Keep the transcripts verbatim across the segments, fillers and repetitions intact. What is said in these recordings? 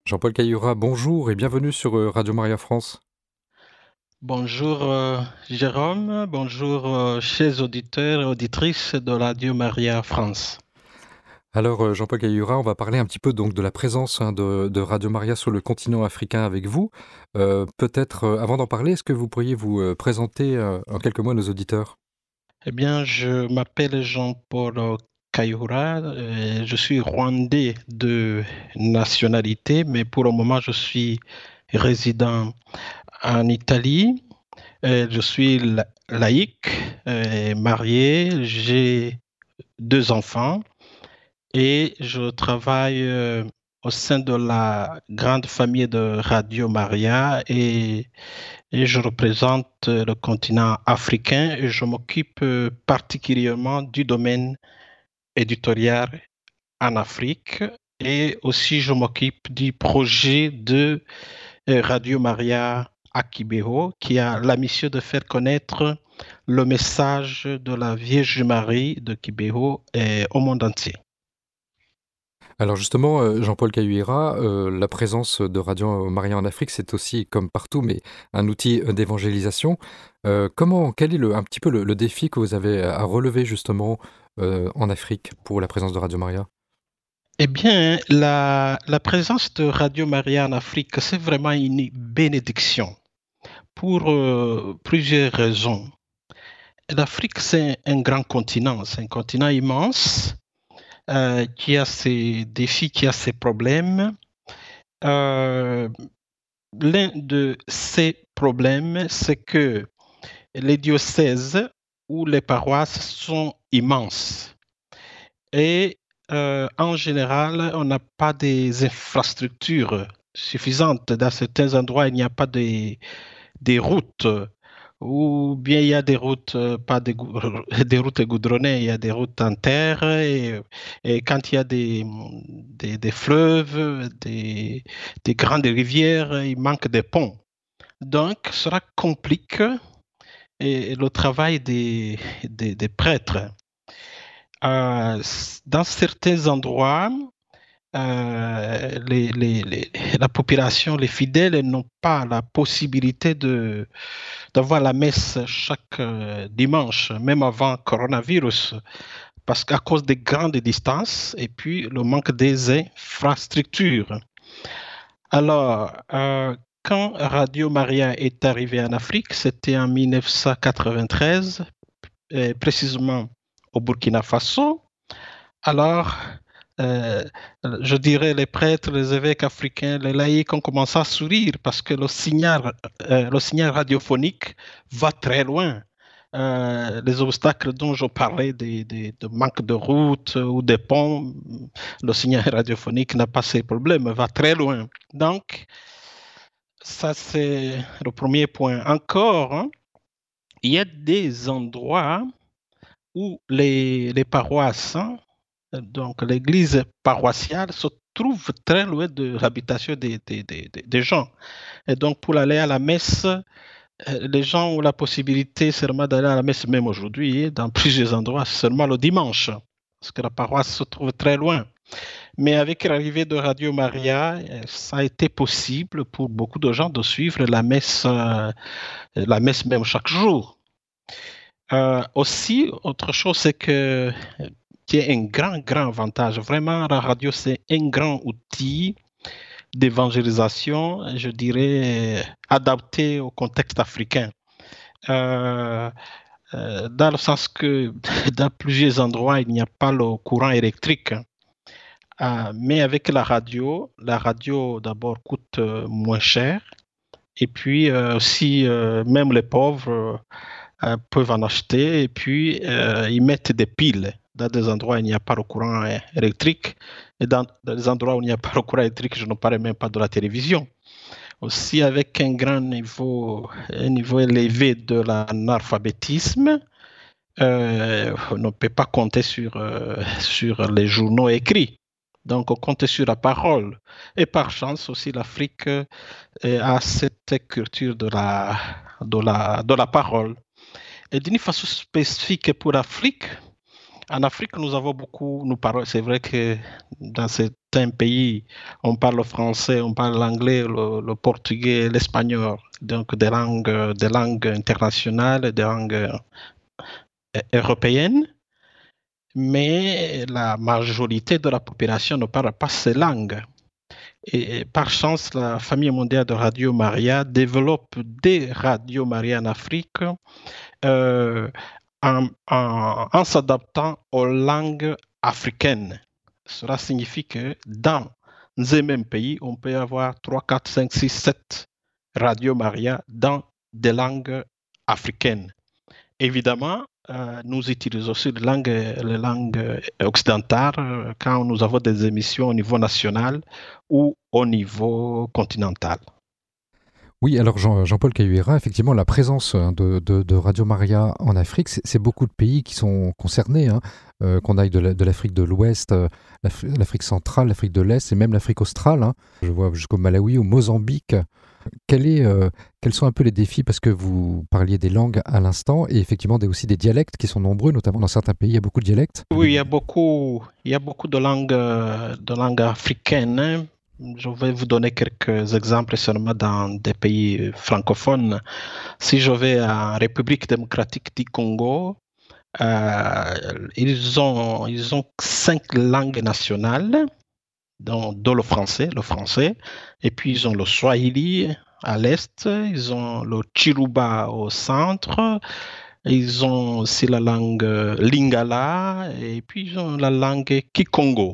Jean-Paul Caillura, bonjour et bienvenue sur euh, Radio Maria France. Bonjour euh, Jérôme, bonjour euh, chers auditeurs et auditrices de Radio Maria France. Alors euh, Jean-Paul Caillura, on va parler un petit peu donc de la présence hein, de, de Radio Maria sur le continent africain avec vous. Euh, peut-être euh, avant d'en parler, est-ce que vous pourriez vous euh, présenter euh, en quelques mots à nos auditeurs? Eh bien, je m'appelle Jean-Paul Kayura, euh, je suis rwandais de nationalité, mais pour le moment, je suis résident en Italie. Euh, je suis la- laïque, euh, marié, j'ai deux enfants. Et je travaille euh, au sein de la grande famille de Radio Maria et, et je représente euh, le continent africain et je m'occupe euh, particulièrement du domaine éditorial en Afrique et aussi je m'occupe du projet de euh, Radio Maria à Kibeho qui a la mission de faire connaître le message de la Vierge Marie de Kibeho euh, au monde entier. Alors justement, euh, Jean-Paul Caillura, euh, la présence de Radio Maria en Afrique, c'est aussi, comme partout, mais un outil euh, d'évangélisation. Euh, comment, quel est le, un petit peu le, le défi que vous avez à relever justement euh, en Afrique pour la présence de Radio Maria? Eh bien, la, la présence de Radio Maria en Afrique, c'est vraiment une bénédiction pour euh, plusieurs raisons. L'Afrique, c'est un grand continent, c'est un continent immense euh, qui a ses défis, qui a ses problèmes. Euh, L'un de ces problèmes, c'est que les diocèses ou les paroisses sont immenses. Et euh, en général, on n'a pas des infrastructures suffisantes. Dans certains endroits, il n'y a pas des, des routes, ou bien il y a des routes, euh, pas des, gou- des routes goudronnées, il y a des routes en terre. Et, et quand il y a des, des, des fleuves, des, des grandes rivières, il manque des ponts. Donc, cela complique et, le travail des, des, des prêtres. Euh, dans certains endroits, euh, les, les, les, la population, les fidèles n'ont pas la possibilité de, d'avoir la messe chaque euh, dimanche, même avant coronavirus, parce qu'à cause des grandes distances et puis le manque des infrastructures. Alors, euh, quand Radio Maria est arrivé en Afrique, c'était en mille neuf cent quatre-vingt-treize, euh, précisément au Burkina Faso. Alors, euh, je dirais les prêtres, les évêques africains, les laïcs ont commencé à sourire parce que le signal, euh, le signal radiophonique va très loin. Euh, les obstacles dont je parlais, de, de, de manque de route ou de ponts, le signal radiophonique n'a pas ces problèmes, va très loin. Donc, ça c'est le premier point. Encore, hein, il y a des endroits où les, les paroisses, hein, donc, l'église paroissiale se trouve très loin de l'habitation des, des, des, des gens. Et donc, pour aller à la messe, euh, les gens ont la possibilité seulement d'aller à la messe, même aujourd'hui, dans plusieurs endroits, seulement le dimanche, parce que la paroisse se trouve très loin. Mais avec l'arrivée de Radio Maria, euh, ça a été possible pour beaucoup de gens de suivre la messe, euh, la messe même chaque jour. Euh, aussi, autre chose, c'est que qui est un grand, grand avantage. Vraiment, la radio, c'est un grand outil d'évangélisation, je dirais, adapté au contexte africain. Euh, euh, dans le sens que dans plusieurs endroits, il n'y a pas le courant électrique. Euh, mais avec la radio, la radio d'abord coûte euh, moins cher. Et puis euh, aussi, euh, même les pauvres euh, peuvent en acheter. Et puis, euh, ils mettent des piles dans des endroits où il n'y a pas de courant euh, électrique. Et dans, dans des endroits où il n'y a pas de courant électrique, je ne parle même pas de la télévision. Aussi, avec un grand niveau, un niveau élevé de l'analphabétisme, euh, on ne peut pas compter sur, euh, sur les journaux écrits. Donc, on compte sur la parole. Et par chance aussi, l'Afrique euh, a cette culture de la, de la, de la parole. Et d'une façon spécifique pour l'Afrique, en Afrique, nous avons beaucoup, nous parlons, c'est vrai que dans cette certains pays, on parle le français, on parle l'anglais, le, le portugais, l'espagnol, donc des langues, des langues internationales, des langues euh, européennes, mais la majorité de la population ne parle pas ces langues. Et par chance, la famille mondiale de Radio Maria développe des Radio Maria en Afrique euh, en, en, en s'adaptant aux langues africaines. Cela signifie que dans un même pays, on peut avoir trois, quatre, cinq, six, sept Radio Maria dans des langues africaines. Évidemment, euh, nous utilisons aussi les langues, les langues occidentales euh, quand nous avons des émissions au niveau national ou au niveau continental. Oui, alors Jean, Jean-Paul Cahuira, effectivement, la présence de, de, de Radio Maria en Afrique, c'est, c'est beaucoup de pays qui sont concernés, hein, euh, qu'on aille de, la, de l'Afrique de l'Ouest, euh, l'Afrique, l'Afrique centrale, l'Afrique de l'Est et même l'Afrique australe. Hein. Je vois jusqu'au Malawi, au Mozambique. Quel est, euh, quels sont un peu les défis? Parce que vous parliez des langues à l'instant et effectivement des, aussi des dialectes qui sont nombreux, notamment dans certains pays, il y a beaucoup de dialectes. Oui, il y a beaucoup, il y a beaucoup de langues, de langues africaines. Hein. Je vais vous donner quelques exemples seulement dans des pays francophones. Si je vais en République démocratique du Congo, euh, ils ont, ils ont cinq langues nationales, dont, dont le français, le français, et puis ils ont le Swahili à l'est, ils ont le Chiluba au centre, ils ont aussi la langue Lingala, et puis ils ont la langue Kikongo.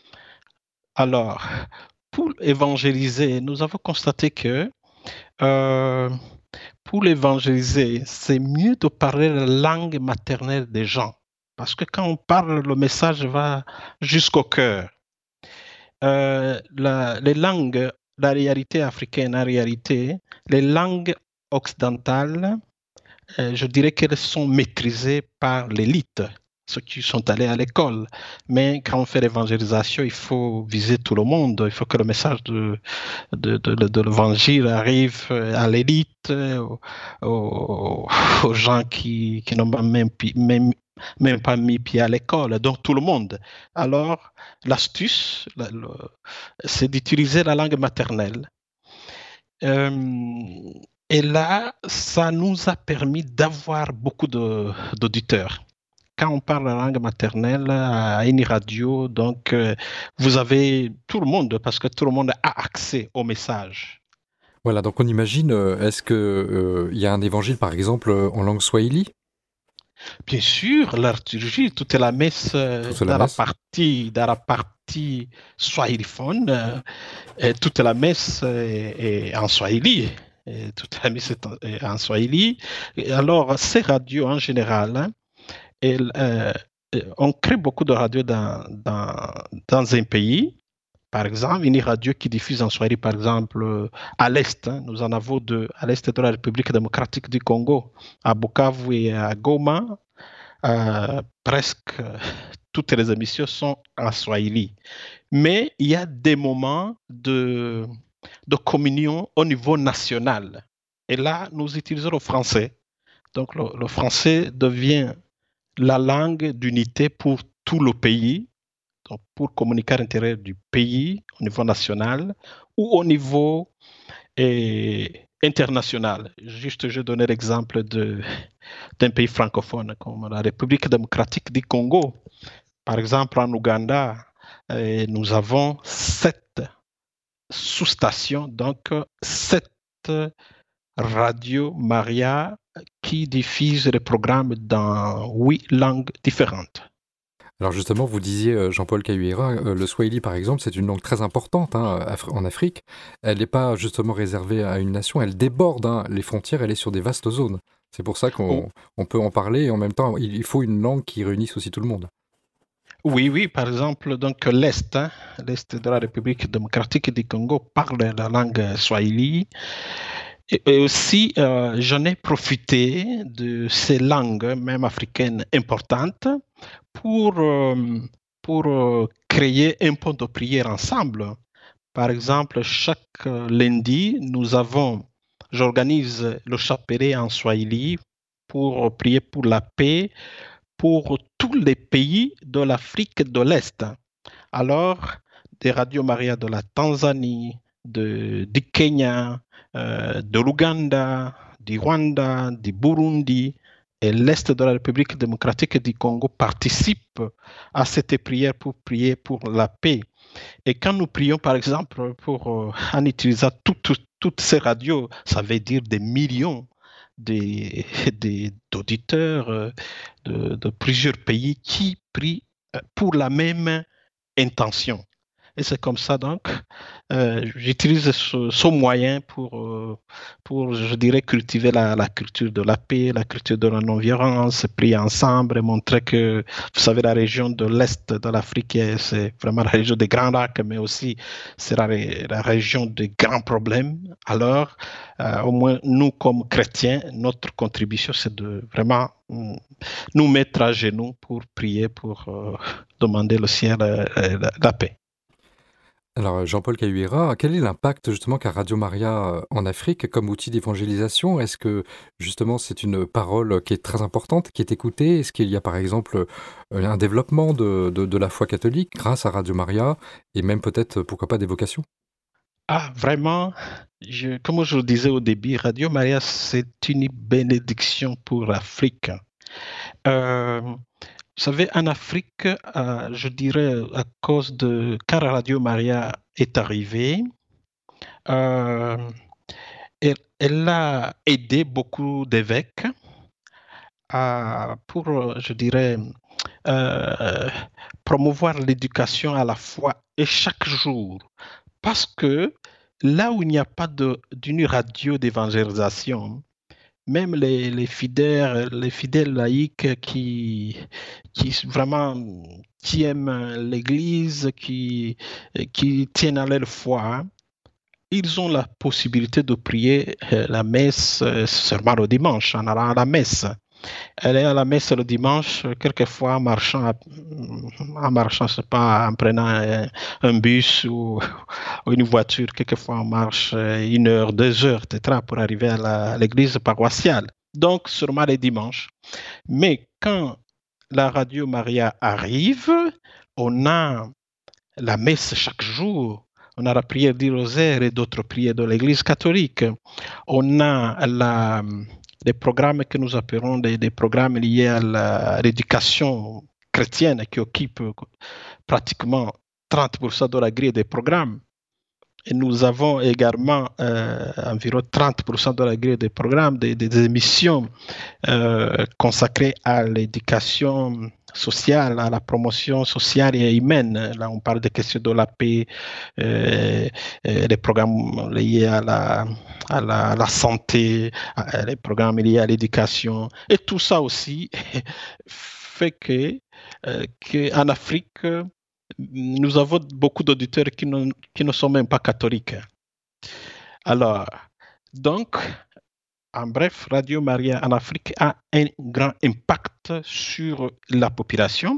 Alors, pour évangéliser, nous avons constaté que euh, pour l'évangéliser, c'est mieux de parler la langue maternelle des gens. Parce que quand on parle, le message va jusqu'au cœur. Euh, la, les langues, la réalité africaine, en réalité, les langues occidentales, euh, je dirais qu'elles sont maîtrisées par l'élite, ceux qui sont allés à l'école. Mais quand on fait l'évangélisation, il faut viser tout le monde. Il faut que le message de, de, de, de l'évangile arrive à l'élite, aux, aux, aux gens qui, qui n'ont pas même, même, même pas mis pied à l'école, donc tout le monde. Alors, l'astuce, le, le, c'est d'utiliser la langue maternelle. Euh, et là, ça nous a permis d'avoir beaucoup de, d'auditeurs. Quand on parle la langue maternelle à une radio, donc euh, vous avez tout le monde, parce que tout le monde a accès au message. Voilà, donc on imagine, euh, est-ce qu'il euh, y a un évangile, par exemple, en langue swahili? Bien sûr, la liturgie, toute la messe, toute dans, la messe. La partie, dans la partie swahiliphone, euh, et toute la messe est, est en swahili. Et toute la messe est en, est en swahili. Et alors, ces radios en général, hein, et, euh, on crée beaucoup de radios dans, dans, dans un pays. Par exemple, une radio qui diffuse en Swahili, par exemple, à l'Est. Hein, nous en avons deux, à l'Est de la République démocratique du Congo, à Bukavu et à Goma. Euh, presque toutes les émissions sont en Swahili. Mais il y a des moments de, de communion au niveau national. Et là, nous utilisons le français. Donc, le, le français devient la langue d'unité pour tout le pays, donc pour communiquer à l'intérieur du pays, au niveau national ou au niveau eh, international. Juste, je donner l'exemple de, d'un pays francophone comme la République démocratique du Congo. Par exemple, en Ouganda, eh, nous avons sept sous-stations, donc sept Radio Maria qui diffusent les programmes dans huit langues différentes. Alors justement, vous disiez, Jean-Paul Cahuira, euh, le Swahili par exemple, c'est une langue très importante hein, en Afrique. Elle n'est pas justement réservée à une nation, elle déborde hein, les frontières, elle est sur des vastes zones. C'est pour ça qu'on oh. on peut en parler et en même temps, il faut une langue qui réunisse aussi tout le monde. Oui, oui, par exemple, donc l'Est, hein, l'Est de la République démocratique du Congo parle la langue Swahili. Et, et aussi, euh, j'en ai profité de ces langues, même africaines, importantes, pour, euh, pour euh, créer un point de prière ensemble. Par exemple, chaque lundi, nous avons, j'organise le chapelet en Swahili pour prier pour la paix pour tous les pays de l'Afrique de l'Est. Alors, des radios Maria de la Tanzanie, de, du Kenya, euh, de l'Ouganda, du Rwanda, du Burundi et l'Est de la République démocratique du Congo participent à cette prière pour prier pour la paix. Et quand nous prions, par exemple, pour, euh, en utilisant tout, tout, toutes ces radios, ça veut dire des millions des, des, d'auditeurs euh, de, de plusieurs pays qui prient euh, pour la même intention. Et c'est comme ça, donc, euh, j'utilise ce, ce moyen pour, euh, pour, je dirais, cultiver la, la culture de la paix, la culture de la non-violence, prier ensemble et montrer que, vous savez, la région de l'Est de l'Afrique, c'est vraiment la région des Grands Lacs, mais aussi c'est la, la région des grands problèmes. Alors, euh, au moins, nous, comme chrétiens, notre contribution, c'est de vraiment mm, nous mettre à genoux pour prier, pour euh, demander le ciel euh, la, la paix. Alors, Jean-Paul Cahuira, quel est l'impact justement qu'a Radio Maria euh, en Afrique comme outil d'évangélisation? Est-ce que justement c'est une parole qui est très importante, qui est écoutée? Est-ce qu'il y a par exemple euh, un développement de, de, de la foi catholique grâce à Radio Maria et même peut-être, pourquoi pas, des vocations? Ah, vraiment, je, comme je le disais au début, Radio Maria, c'est une bénédiction pour l'Afrique. Euh, vous savez, en Afrique, euh, je dirais à cause de quand Radio Maria est arrivée, euh, elle, elle a aidé beaucoup d'évêques à, pour, euh, je dirais, euh, promouvoir l'éducation à la foi et chaque jour. Parce que là où il n'y a pas de, d'une radio d'évangélisation, même les, les fidèles, les fidèles laïcs qui, qui vraiment qui aiment l'Église, qui, qui tiennent à leur foi, ils ont la possibilité de prier la messe seulement le dimanche, en allant à la messe. Elle est à la messe le dimanche, quelquefois en marchant, en marchant, c'est pas en prenant un, un bus ou, ou une voiture, quelquefois on marche une heure, deux heures, et cetera pour arriver à, la, à l'église paroissiale. Donc, sûrement les dimanches. Mais quand la Radio Maria arrive, on a la messe chaque jour. On a la prière du rosaire et d'autres prières de l'Église catholique. On a la, des programmes que nous appelons des, des programmes liés à, la, à l'éducation chrétienne qui occupent pratiquement trente pour cent de la grille des programmes. Et nous avons également euh, environ trente pour cent de la grille des programmes, des, des émissions euh, consacrées à l'éducation sociale, à la promotion sociale et humaine. Là, on parle des questions de la paix, euh, euh, les programmes liés à la, à la, à la santé, à, les programmes liés à l'éducation. Et tout ça aussi fait que, euh, qu'en Afrique, nous avons beaucoup d'auditeurs qui ne, qui ne sont même pas catholiques. Alors, donc, en bref, Radio Maria en Afrique a un grand impact sur la population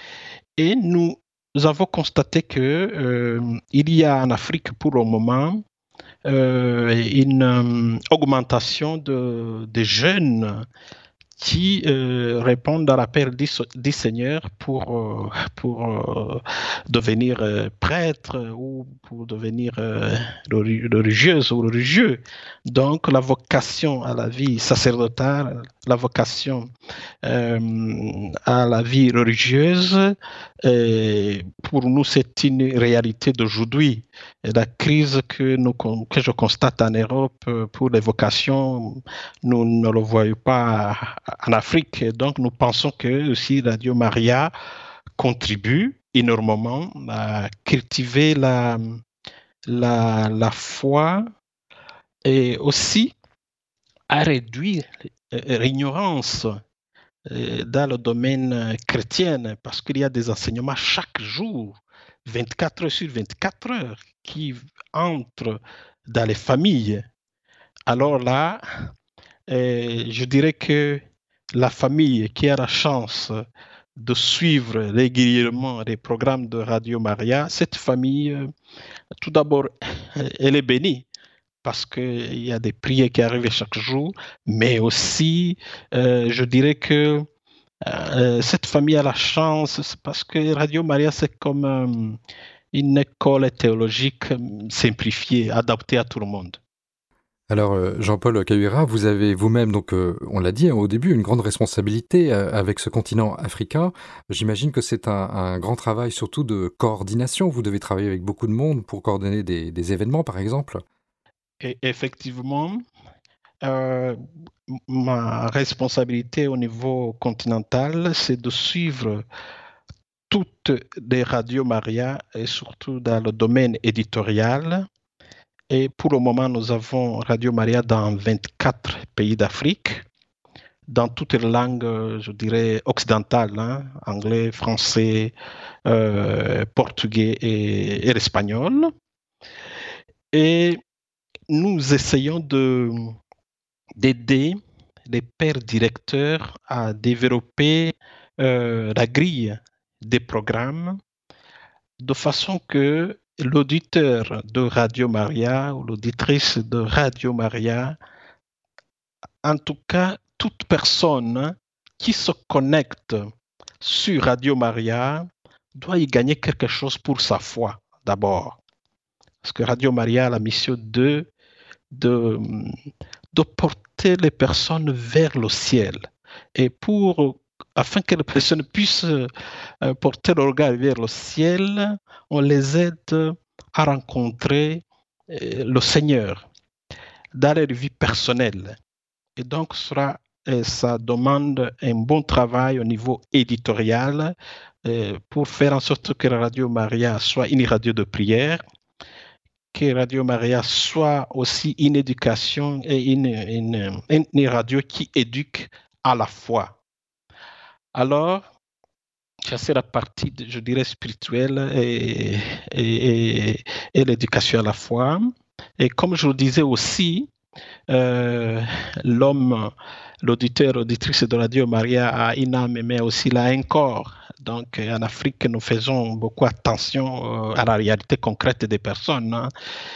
et nous, nous avons constaté que euh, il y a en Afrique pour le moment euh, une euh, augmentation de, de jeunes qui euh, répondent à l'appel du, du Seigneur pour, euh, pour euh, devenir euh, prêtre ou pour devenir euh, religieuse ou religieux. Donc, la vocation à la vie sacerdotale, la vocation euh, à la vie religieuse, et pour nous, c'est une réalité d'aujourd'hui. Et la crise que, nous, que je constate en Europe pour les vocations, nous ne le voyons pas en Afrique. Donc, nous pensons que aussi Radio Maria contribue énormément à cultiver la, la, la foi et aussi à réduire l'ignorance dans le domaine chrétien, parce qu'il y a des enseignements chaque jour, vingt-quatre heures sur vingt-quatre heures, qui entrent dans les familles. Alors là, euh, je dirais que la famille qui a la chance de suivre régulièrement les programmes de Radio Maria, cette famille, euh, tout d'abord, elle est bénie parce qu'il y a des prières qui arrivent chaque jour, mais aussi, euh, je dirais que euh, cette famille a la chance, parce que Radio Maria, c'est comme, euh, une école théologique simplifiée, adaptée à tout le monde. Alors, euh, Jean-Paul Cahuira, vous avez vous-même, donc, euh, on l'a dit hein, au début, une grande responsabilité euh, avec ce continent africain. J'imagine que c'est un, un grand travail surtout de coordination. Vous devez travailler avec beaucoup de monde pour coordonner des, des événements, par exemple. Et effectivement, euh, ma responsabilité au niveau continental, c'est de suivre toutes les radios Maria, et surtout dans le domaine éditorial. Et pour le moment, nous avons Radio Maria dans vingt-quatre pays d'Afrique, dans toutes les langues, je dirais, occidentales, hein, anglais, français, euh, portugais et, et l'espagnol. Et nous essayons de, d'aider les pères directeurs à développer euh, la grille des programmes de façon que l'auditeur de Radio Maria ou l'auditrice de Radio Maria, en tout cas toute personne qui se connecte sur Radio Maria, doit y gagner quelque chose pour sa foi d'abord. Parce que Radio Maria a la mission de, de, de porter les personnes vers le ciel. Et pour, afin que les personnes puissent porter le regard vers le ciel, on les aide à rencontrer le Seigneur dans leur vie personnelle. Et donc, cela, ça demande un bon travail au niveau éditorial pour faire en sorte que la Radio Maria soit une radio de prière, que Radio Maria soit aussi une éducation et une, une, une radio qui éduque à la foi. Alors, ça c'est la partie, je dirais, spirituelle et, et, et, et l'éducation à la foi. Et comme je le disais aussi, euh, l'homme, l'auditeur, l'auditrice de Radio Maria a une âme, mais aussi là un corps. Donc, en Afrique, nous faisons beaucoup attention à la réalité concrète des personnes. Hein.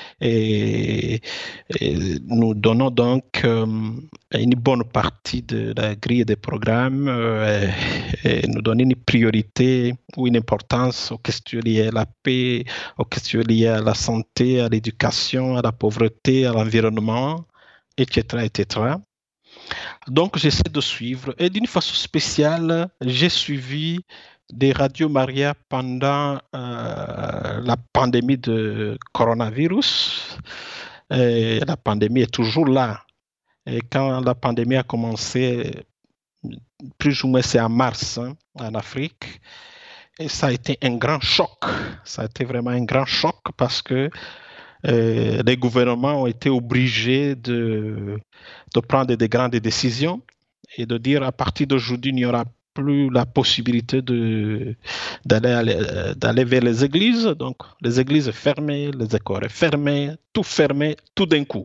Et, et nous donnons donc euh, une bonne partie de la grille des programmes euh, et, et nous donnons une priorité ou une importance aux questions liées à la paix, aux questions liées à la santé, à l'éducation, à la pauvreté, à l'environnement, et cetera, et cetera. Donc, j'essaie de suivre. Et d'une façon spéciale, j'ai suivi des radios Maria pendant euh, la pandémie de coronavirus. Et la pandémie est toujours là. Et quand la pandémie a commencé, plus ou moins c'est en mars, hein, en Afrique, et ça a été un grand choc. Ça a été vraiment un grand choc parce que euh, les gouvernements ont été obligés de, de prendre des grandes décisions et de dire à partir d'aujourd'hui, il n'y aura plus la possibilité de, d'aller, d'aller vers les églises. Donc, les églises fermées, les écoles fermées, tout fermé, tout d'un coup.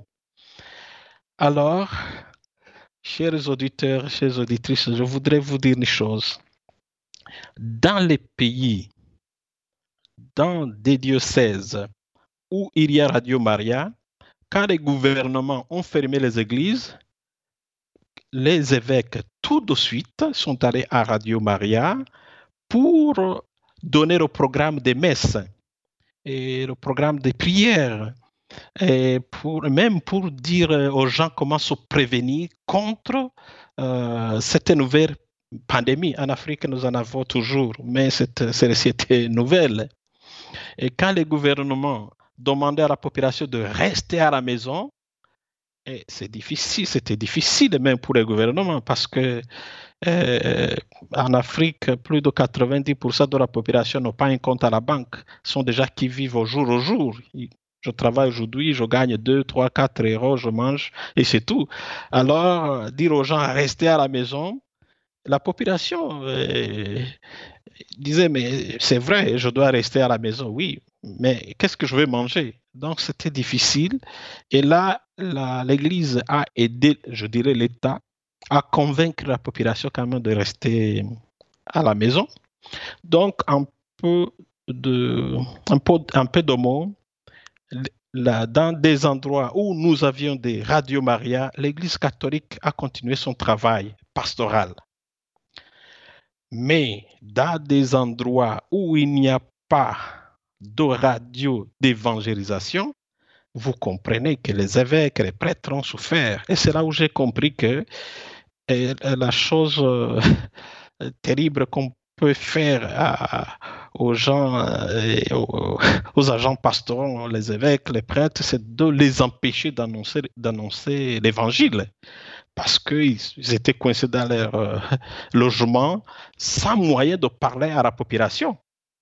Alors, chers auditeurs, chères auditrices, je voudrais vous dire une chose. Dans les pays, dans des diocèses où il y a Radio Maria, quand les gouvernements ont fermé les églises, les évêques, tout de suite, sont allés à Radio Maria pour donner le programme des messes et le programme des prières, et pour, même pour dire aux gens comment se prévenir contre euh, cette nouvelle pandémie. En Afrique, nous en avons toujours, mais cette, celle-ci était nouvelle. Et quand les gouvernements demandaient à la population de rester à la maison, et c'est difficile, c'était difficile même pour les gouvernements parce que euh, en Afrique, plus de quatre-vingt-dix pour cent de la population n'ont pas un compte à la banque, sont déjà qui vivent au jour au jour. Je travaille aujourd'hui, je gagne deux, trois, quatre euros, je mange et c'est tout. Alors, dire aux gens rester à la maison, la population euh, disait, mais c'est vrai, je dois rester à la maison, oui, mais qu'est-ce que je vais manger? Donc, c'était difficile. Et là, la, l'Église a aidé, je dirais, l'État à convaincre la population quand même de rester à la maison. Donc, un peu de, un peu, un peu de mots, là, dans des endroits où nous avions des radios Maria, l'Église catholique a continué son travail pastoral. Mais dans des endroits où il n'y a pas de radio d'évangélisation, vous comprenez que les évêques, les prêtres ont souffert. Et c'est là où j'ai compris que et, et la chose euh, terrible qu'on peut faire à, aux gens, euh, aux, aux, agents pastoraux, les évêques, les prêtres, c'est de les empêcher d'annoncer, d'annoncer l'évangile. Parce qu'ils étaient coincés dans leur euh, logement sans moyen de parler à la population.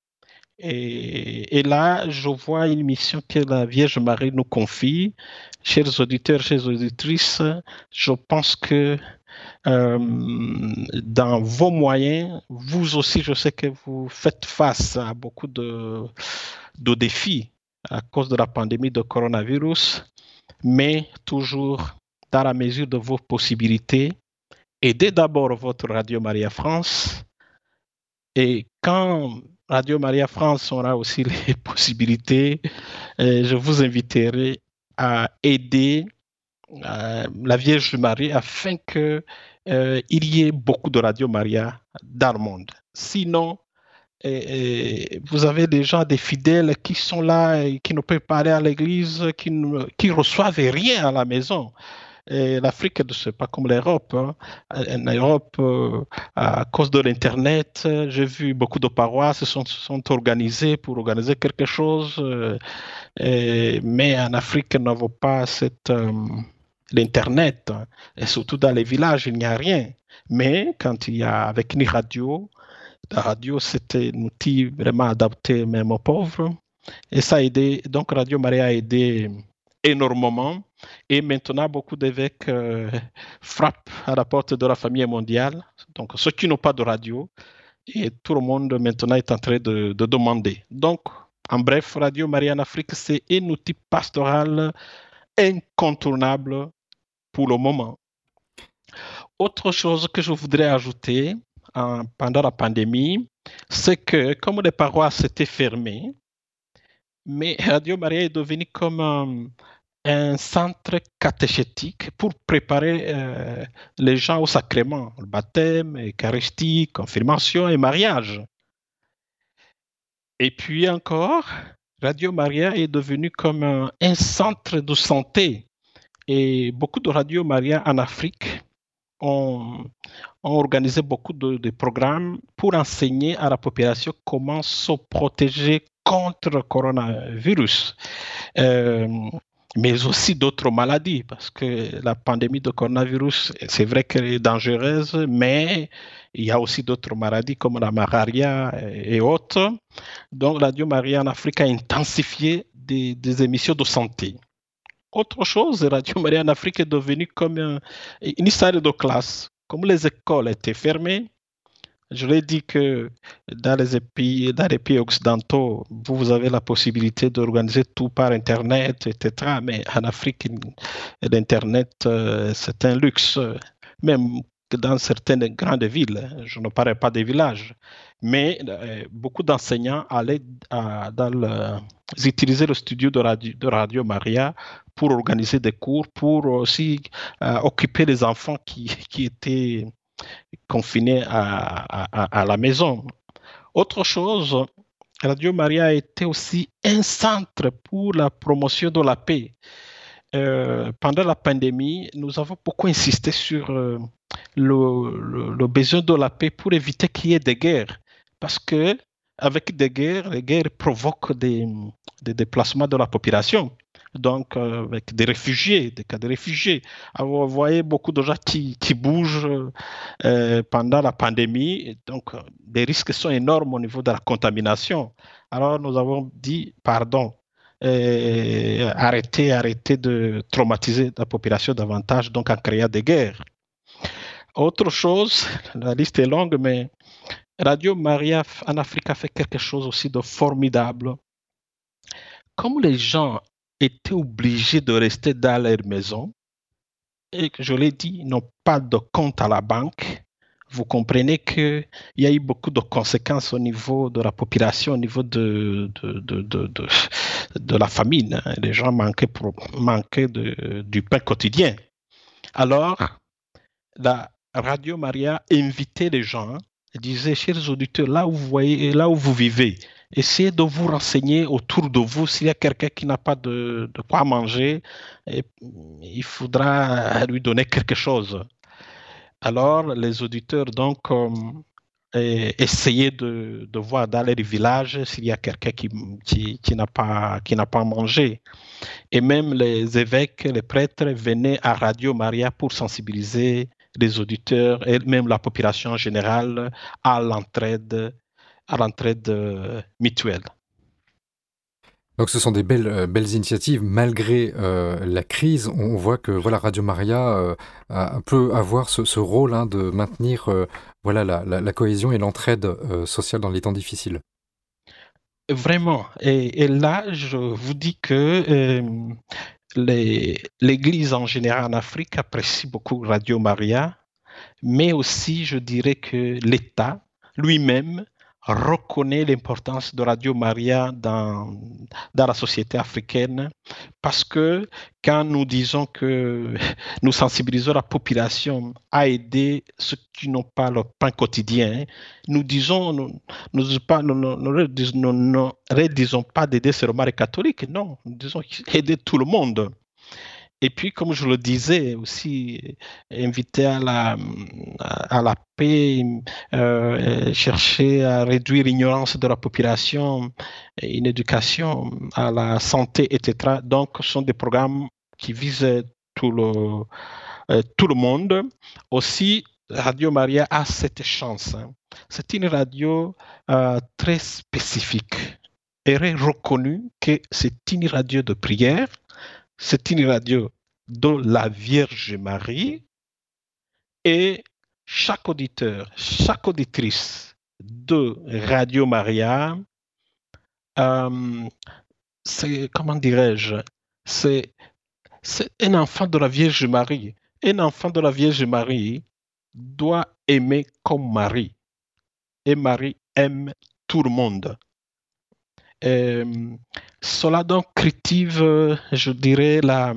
Et, et, là, je vois une mission que la Vierge Marie nous confie. Chers auditeurs, chères auditrices, je pense que euh, dans vos moyens, vous aussi, je sais que vous faites face à beaucoup de, de défis à cause de la pandémie de coronavirus, mais toujours dans la mesure de vos possibilités, aidez d'abord votre Radio Maria France. Et quand Radio Maria France aura aussi les possibilités, euh, je vous inviterai à aider euh, la Vierge Marie afin qu'il euh, y ait beaucoup de Radio Maria dans le monde. Sinon, et, et vous avez déjà des fidèles qui sont là et qui ne peuvent pas aller à l'église, qui ne qui reçoivent rien à la maison. Et l'Afrique, ce n'est pas comme l'Europe. Hein. En Europe, euh, à cause de l'Internet, j'ai vu beaucoup de paroisses se sont, sont organisées pour organiser quelque chose. Euh, et, mais en Afrique, nous n'avons pas cette, euh, l'Internet. Et surtout dans les villages, il n'y a rien. Mais quand il y a avec une radio, la radio, c'était un outil vraiment adapté même aux pauvres. Et ça a aidé. Donc, Radio Maria a aidé énormément. Et maintenant, beaucoup d'évêques euh, frappent à la porte de la famille mondiale. Donc, ceux qui n'ont pas de radio, et tout le monde maintenant est en train de, de demander. Donc, en bref, Radio Maria en Afrique, c'est un outil pastoral incontournable pour le moment. Autre chose que je voudrais ajouter en, pendant la pandémie, c'est que comme les paroisses étaient fermées, mais Radio Maria est devenu comme un, un centre catéchétique pour préparer euh, les gens au sacrement, le baptême, Eucharistie, confirmation et mariage. Et puis encore, Radio Maria est devenu comme un, un centre de santé. Et beaucoup de Radio Maria en Afrique ont, ont organisé beaucoup de, de programmes pour enseigner à la population comment se protéger contre le coronavirus. Euh, mais aussi d'autres maladies, parce que la pandémie de coronavirus, c'est vrai qu'elle est dangereuse, mais il y a aussi d'autres maladies comme la malaria et autres. Donc, Radio Maria en Afrique a intensifié des, des émissions de santé. Autre chose, Radio Maria en Afrique est devenue comme un, une salle de classe. Comme les écoles étaient fermées, je l'ai dit que dans les pays, dans les pays occidentaux, vous avez la possibilité d'organiser tout par Internet, et cetera. Mais en Afrique, l'Internet, c'est un luxe, même dans certaines grandes villes. Je ne parle pas des villages. Mais euh, beaucoup d'enseignants allaient à, dans le, ils utilisaient le studio de Radio, de Radio Maria pour organiser des cours, pour aussi euh, occuper les enfants qui, qui étaient confinés à, à, à la maison. Autre chose, Radio Maria a été aussi un centre pour la promotion de la paix. Euh, pendant la pandémie, nous avons beaucoup insisté sur euh, le, le, le besoin de la paix pour éviter qu'il y ait des guerres. Parce que avec des guerres, les guerres provoquent des, des déplacements de la population. Donc, euh, avec des réfugiés, des cas de réfugiés. Alors, vous voyez beaucoup de gens qui, qui bougent euh, pendant la pandémie. Donc, les risques sont énormes au niveau de la contamination. Alors, nous avons dit, pardon, euh, arrêtez, arrêtez de traumatiser la population davantage, donc en créant des guerres. Autre chose, la liste est longue, mais Radio Maria en Afrique a fait quelque chose aussi de formidable. Comme les gens étaient obligés de rester dans leur maison et que je l'ai dit, n'ont pas de compte à la banque, vous comprenez qu'il y a eu beaucoup de conséquences au niveau de la population, au niveau de, de, de, de, de, de la famine. Les gens manquaient, pour, manquaient de, du pain quotidien. Alors, la Radio Maria invitait les gens, disait, chers auditeurs, là où vous voyez, là où vous vivez, Essayez de vous renseigner autour de vous s'il y a quelqu'un qui n'a pas de, de quoi manger, et il faudra lui donner quelque chose. Alors, les auditeurs, donc, euh, et essayer de, de voir dans les villages s'il y a quelqu'un qui, qui, qui n'a pas, qui n'a pas mangé. Et même les évêques, les prêtres venaient à Radio Maria pour sensibiliser les auditeurs et même la population en général à l'entraide, à l'entraide euh, mutuelle. Donc ce sont des belles, euh, belles initiatives malgré euh, la crise. On voit que voilà Radio Maria euh, a, peut avoir ce, ce rôle hein, de maintenir euh, voilà la, la, la cohésion et l'entraide euh, sociale dans les temps difficiles. Vraiment. Et, et là, je vous dis que euh, les, l'Église en général en Afrique apprécie beaucoup Radio Maria, mais aussi je dirais que l'État lui-même reconnaît l'importance de Radio Maria dans, dans la société africaine, parce que quand nous disons que nous sensibilisons la population à aider ceux qui n'ont pas leur pain quotidien, nous disons, nous, nous, pas, nous, nous, nous, nous, nous ne disons pas d'aider seulement les catholiques, non, nous disons aider tout le monde. Et puis, comme je le disais aussi, inviter à la, à la paix, euh, chercher à réduire l'ignorance de la population, une éducation à la santé, et cetera. Donc, ce sont des programmes qui visent tout le, euh, tout le monde. Aussi, Radio Maria a cette chance. Hein. C'est une radio euh, très spécifique. Elle est reconnue que c'est une radio de prière. C'est une radio de la Vierge Marie et chaque auditeur, chaque auditrice de Radio Maria, euh, c'est, comment dirais-je, c'est, c'est un enfant de la Vierge Marie. Un enfant de la Vierge Marie doit aimer comme Marie. Et Marie aime tout le monde. Et cela donc cultive, je dirais, la,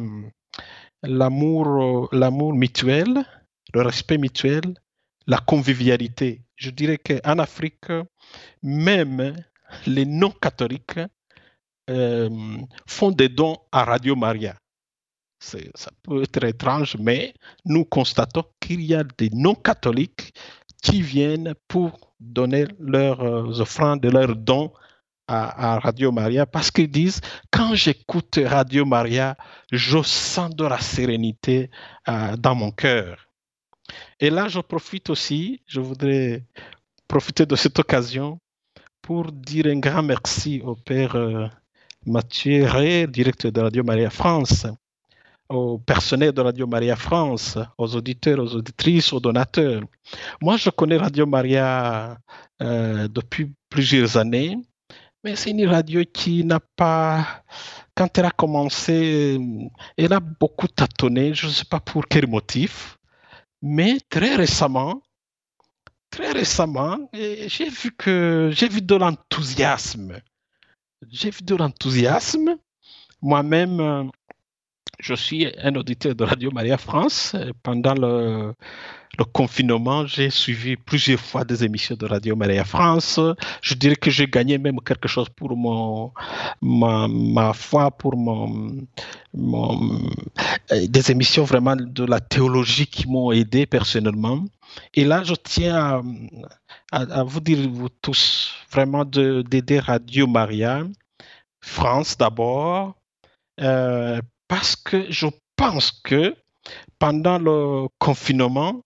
l'amour, l'amour mutuel, le respect mutuel, la convivialité. Je dirais qu'en Afrique, même les non-catholiques euh, font des dons à Radio Maria. C'est, ça peut être étrange, mais nous constatons qu'il y a des non-catholiques qui viennent pour donner leurs offrandes, leurs dons à, à Radio Maria, parce qu'ils disent, quand j'écoute Radio Maria, je sens de la sérénité euh, dans mon cœur. Et là, je profite aussi, je voudrais profiter de cette occasion pour dire un grand merci au père euh, Mathieu Rey, directeur de Radio Maria France, au personnel de Radio Maria France, aux auditeurs, aux auditrices, aux donateurs. Moi, je connais Radio Maria euh, depuis plusieurs années, mais c'est une radio qui n'a pas, quand elle a commencé, elle a beaucoup tâtonné, je ne sais pas pour quel motif, mais très récemment, très récemment, j'ai vu que j'ai vu de l'enthousiasme. J'ai vu de l'enthousiasme. Moi-même, je suis un auditeur de Radio Maria France. Pendant le, le confinement, j'ai suivi plusieurs fois des émissions de Radio Maria France. Je dirais que j'ai gagné même quelque chose pour mon, ma, ma foi, pour mon, mon, des émissions vraiment de la théologie qui m'ont aidé personnellement. Et là, je tiens à, à, à vous dire, vous tous, vraiment de, d'aider Radio Maria France d'abord, euh, parce que je pense que pendant le confinement,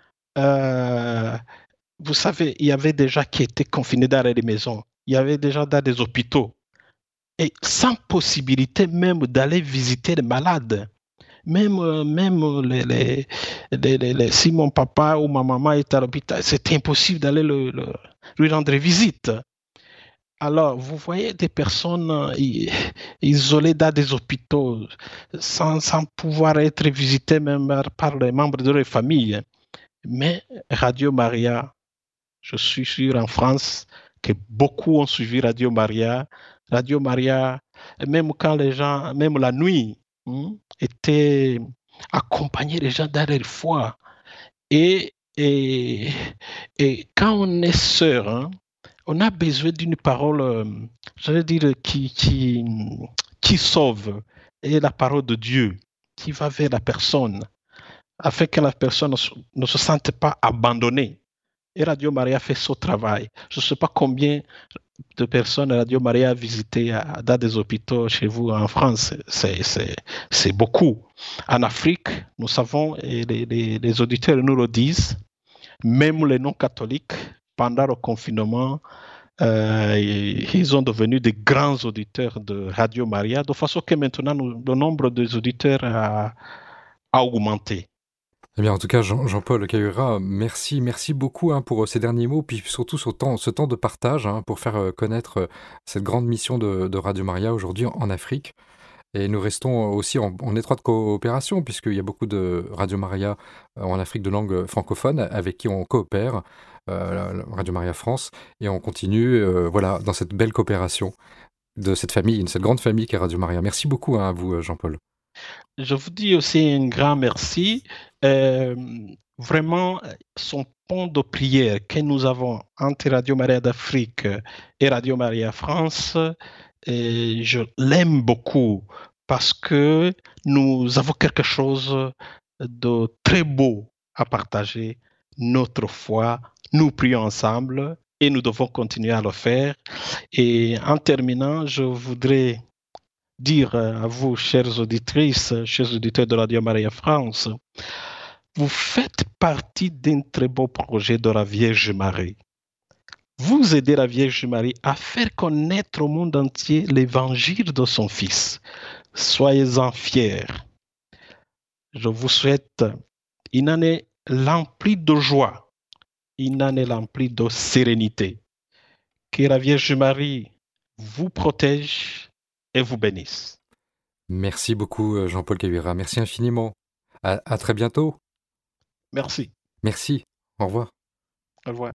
euh, vous savez, il y avait des gens qui étaient confinés dans les maisons, il y avait des gens dans des hôpitaux, et sans possibilité même d'aller visiter les malades. Même, euh, même les, les, les, les, les, si mon papa ou ma maman est à l'hôpital, c'est impossible d'aller le, le, lui rendre visite. Alors, vous voyez des personnes isolées dans des hôpitaux sans, sans pouvoir être visitées même par les membres de leur famille. Mais Radio Maria, je suis sûr en France que beaucoup ont suivi Radio Maria. Radio Maria, même quand les gens, même la nuit, hein, était accompagner les gens dans leur foi. Et, et, et quand on est sœur, hein, On a besoin d'une parole, euh, j'allais dire, qui, qui, qui sauve. Et la parole de Dieu qui va vers la personne afin que la personne ne se, ne se sente pas abandonnée. Et Radio Maria fait son travail. Je ne sais pas combien de personnes Radio Maria a visité à, dans des hôpitaux chez vous en France. C'est, c'est, c'est beaucoup. En Afrique, nous savons, et les, les, les auditeurs nous le disent, même les non-catholiques, pendant le confinement, euh, ils sont devenus des grands auditeurs de Radio Maria, de façon que maintenant, nous, le nombre des auditeurs a, a augmenté. Eh bien, en tout cas, Jean- Jean-Paul Cahura, merci, merci beaucoup hein, pour euh, ces derniers mots, puis surtout ce temps, ce temps de partage hein, pour faire euh, connaître euh, cette grande mission de, de Radio Maria aujourd'hui en, en Afrique. Et nous restons aussi en, en étroite coopération, puisqu'il y a beaucoup de Radio Maria euh, en Afrique de langue francophone avec qui on coopère, euh, la- la Radio Maria France, et on continue euh, voilà, dans cette belle coopération de cette famille, cette grande famille qui est Radio Maria. Merci beaucoup hein, à vous, euh, Jean-Paul. Je vous dis aussi un grand merci. Euh, vraiment, son pont de prière que nous avons entre Radio Maria d'Afrique et Radio Maria France, et je l'aime beaucoup parce que nous avons quelque chose de très beau à partager. Notre foi, nous prions ensemble et nous devons continuer à le faire. Et en terminant, je voudrais dire à vous, chères auditrices, chers auditeurs de Radio Maria France, vous faites partie d'un très beau projet de la Vierge Marie. Vous aidez la Vierge Marie à faire connaître au monde entier l'évangile de son Fils. Soyez-en fiers. Je vous souhaite une année remplie de joie, une année remplie de sérénité. Que la Vierge Marie vous protège et vous bénisse. Merci beaucoup, euh, Jean-Paul Cahura. Merci infiniment. À, à très bientôt. Merci. Merci. Au revoir. Au revoir.